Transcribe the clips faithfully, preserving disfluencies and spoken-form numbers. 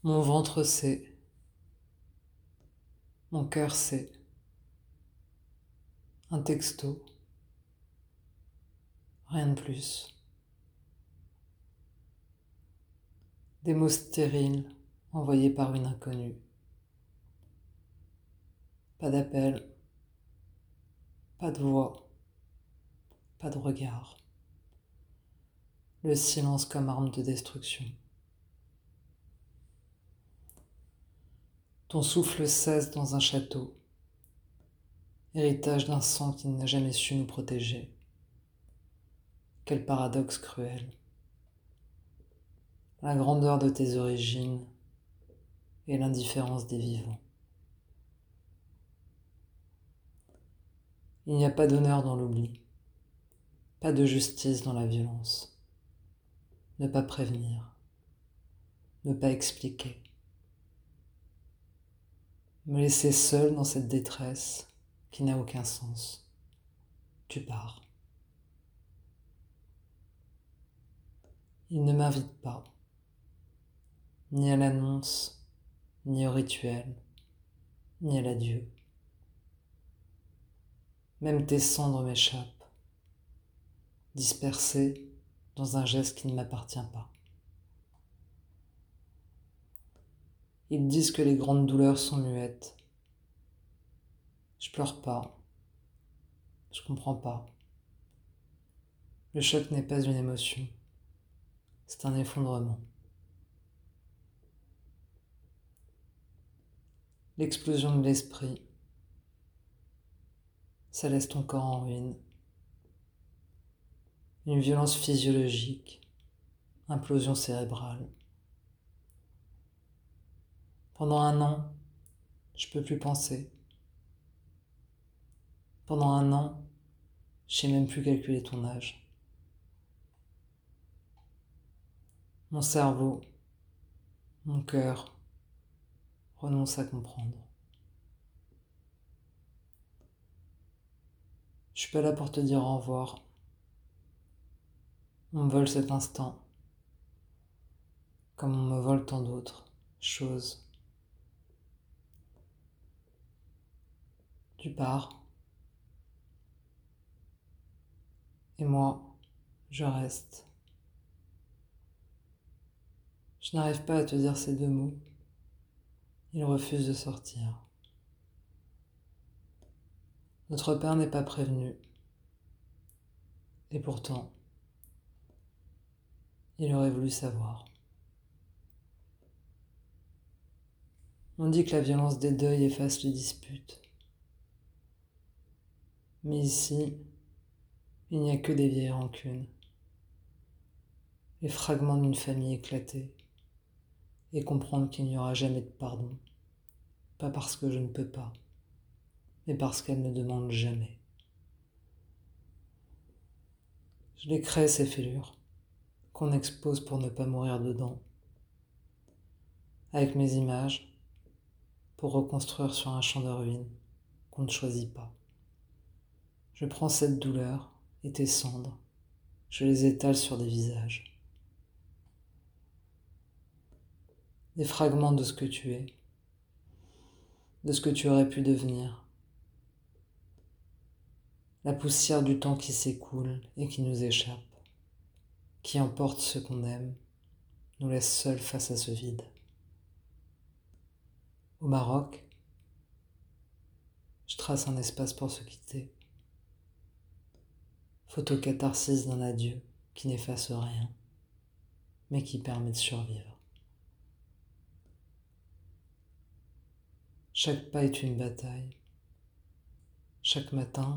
Mon ventre sait, mon cœur sait. Un texto, rien de plus. Des mots stériles envoyés par une inconnue. Pas d'appel, pas de voix, pas de regard. Le silence comme arme de destruction. Ton souffle cesse dans un château, héritage d'un sang qui n'a jamais su nous protéger. Quel paradoxe cruel. La grandeur de tes origines et l'indifférence des vivants. Il n'y a pas d'honneur dans l'oubli, pas de justice dans la violence. Ne pas prévenir, ne pas expliquer. Me laisser seul dans cette détresse qui n'a aucun sens. Tu pars. Il ne m'invite pas, ni à l'annonce, ni au rituel, ni à l'adieu. Même tes cendres m'échappent, dispersées dans un geste qui ne m'appartient pas. Ils disent que les grandes douleurs sont muettes. Je pleure pas, je comprends pas. Le choc n'est pas une émotion, c'est un effondrement. L'explosion de l'esprit, ça laisse ton corps en ruine. Une violence physiologique, implosion cérébrale. Pendant un an, je peux plus penser. Pendant un an, je sais même plus calculer ton âge. Mon cerveau, mon cœur renoncent à comprendre. Je suis pas là pour te dire au revoir. On me vole cet instant, comme on me vole tant d'autres choses. Tu pars. Et moi, je reste. Je n'arrive pas à te dire ces deux mots. Ils refusent de sortir. Notre père n'est pas prévenu. Et pourtant, il aurait voulu savoir. On dit que la violence des deuils efface les disputes. Mais ici, il n'y a que des vieilles rancunes. Les fragments d'une famille éclatée. Et comprendre qu'il n'y aura jamais de pardon. Pas parce que je ne peux pas, mais parce qu'elle ne demande jamais. Je les crée, ces fêlures, qu'on expose pour ne pas mourir dedans. Avec mes images, pour reconstruire sur un champ de ruines qu'on ne choisit pas. Je prends cette douleur et tes cendres, je les étale sur des visages. Des fragments de ce que tu es, de ce que tu aurais pu devenir. La poussière du temps qui s'écoule et qui nous échappe, qui emporte ce qu'on aime, nous laisse seuls face à ce vide. Au Maroc, je trace un espace pour se quitter. Photocatharsis d'un adieu qui n'efface rien, mais qui permet de survivre. Chaque pas est une bataille. Chaque matin,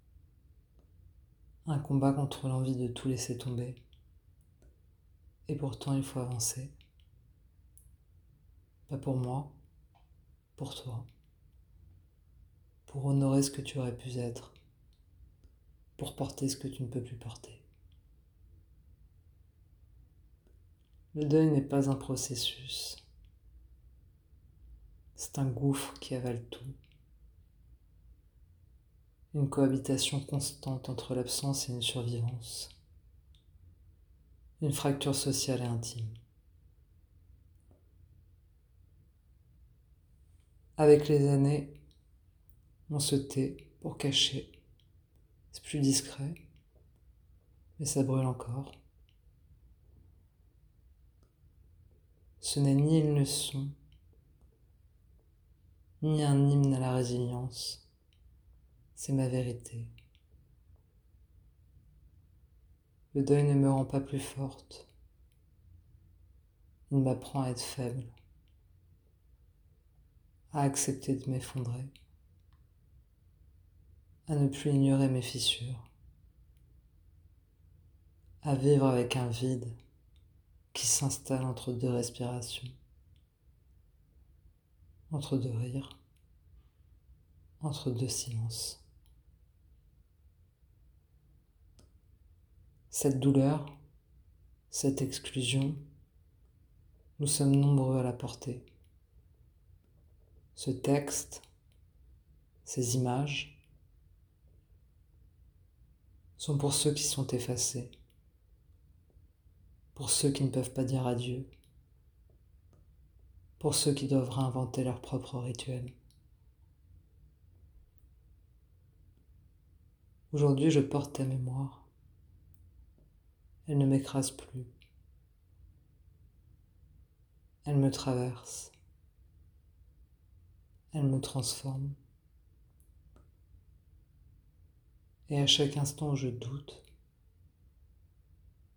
un combat contre l'envie de tout laisser tomber. Et pourtant, il faut avancer. Pas pour moi, pour toi. Pour honorer ce que tu aurais pu être. Pour porter ce que tu ne peux plus porter. Le deuil n'est pas un processus. C'est un gouffre qui avale tout. Une cohabitation constante entre l'absence et une survivance. Une fracture sociale et intime. Avec les années, on se tait pour cacher. C'est plus discret, mais ça brûle encore. Ce n'est ni une leçon, ni un hymne à la résilience. C'est ma vérité. Le deuil ne me rend pas plus forte. Il m'apprend à être faible, à accepter de m'effondrer, à ne plus ignorer mes fissures, à vivre avec un vide qui s'installe entre deux respirations, entre deux rires, entre deux silences. Cette douleur, cette exclusion, nous sommes nombreux à la porter. Ce texte, ces images, sont pour ceux qui sont effacés, pour ceux qui ne peuvent pas dire adieu, pour ceux qui doivent réinventer leur propre rituel. Aujourd'hui, je porte ta mémoire. Elle ne m'écrase plus. Elle me traverse. Elle me transforme. Et à chaque instant où je doute,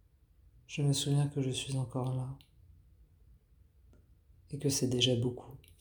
je me souviens que je suis encore là et que c'est déjà beaucoup.